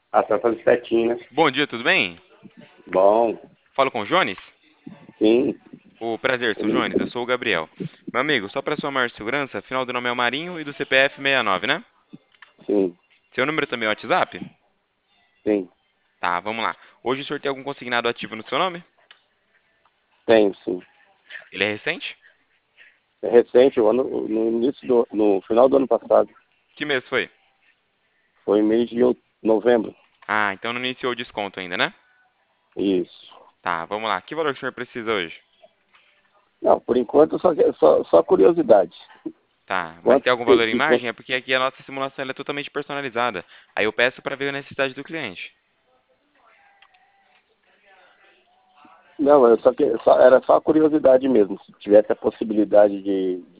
Ah, você vai fazer certinho, né? Bom dia, tudo bem? Bom, Falo com o Jones? sim, O prazer, sou o Jones, eu sou o Gabriel. Meu amigo, só para sua maior segurança, final do nome é o Marinho e do CPF 69, né? sim, Seu número também é o WhatsApp? sim. Tá, vamos lá. Hoje o senhor tem algum consignado ativo no seu nome? Tenho, sim. Ele é recente? É recente, no início no final do ano passado. Que mês foi? Foi mês de novembro. Ah, então não iniciou o desconto ainda, né? Isso. Tá, vamos lá. Que valor o senhor precisa hoje? Não, por enquanto só curiosidade. Tá, mas Quanto tem algum que, valor em que margem? você- É porque aqui a nossa simulação ela é totalmente personalizada. Aí eu peço para ver a necessidade do cliente. Não, era só curiosidade mesmo. Se tivesse a possibilidade de